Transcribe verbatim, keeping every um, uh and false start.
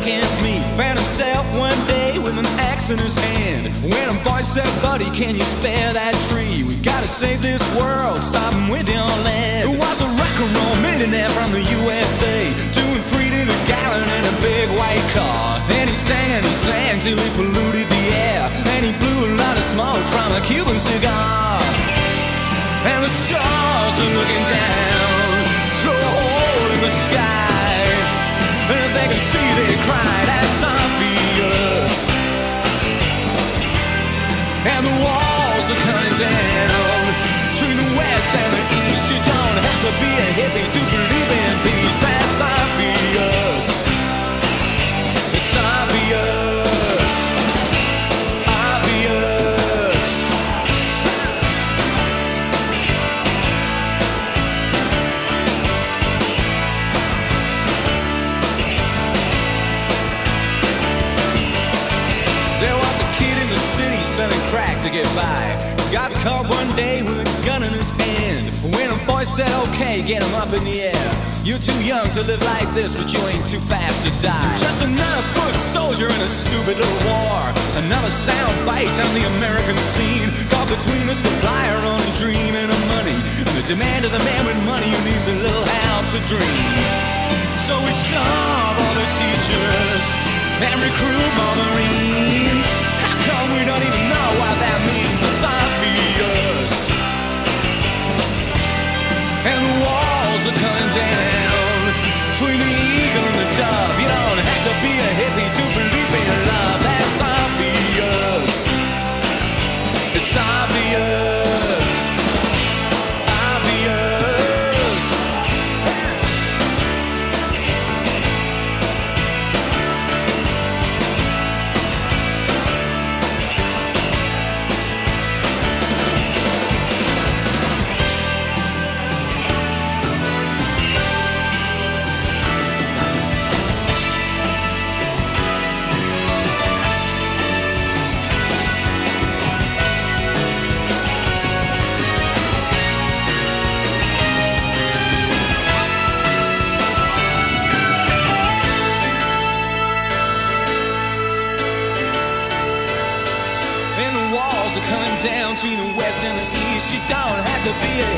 against me. Found himself one day with an axe in his hand. When a voice said, buddy, can you spare that tree? We gotta save this world, starting with your land. There was a rock and roll millionaire from the U S A, doing three to the gallon in a big white car. And he sang and he sang till he polluted the air, and he blew a lot of smoke from a Cuban cigar. And the stars are looking down through a hole in the sky, and if they can see they cry, that's obvious. And the walls are coming down between the west and the east. You don't have to be a hippie to believe in peace. That's obvious. It's obvious. Obvious. There was a kid in the city selling crack to get by. Got caught one day with a gun in his hand. When a voice said, okay, get him up in the air. You're too young to live like this, but you ain't too fast to die. Just another foot soldier in a stupid little war. Another sound bite on the American scene. Caught between the supplier on a dream and a money, and the demand of the man with money who needs a little help to dream. So we starve all the teachers and recruit more Marines. How come we don't even know what that means? It's obvious. And the walls are coming down between the eagle and the dove. You don't have to be a hippie to believe in love. That's obvious. It's obvious. Obvious. Down to the west and the east. You don't have to be a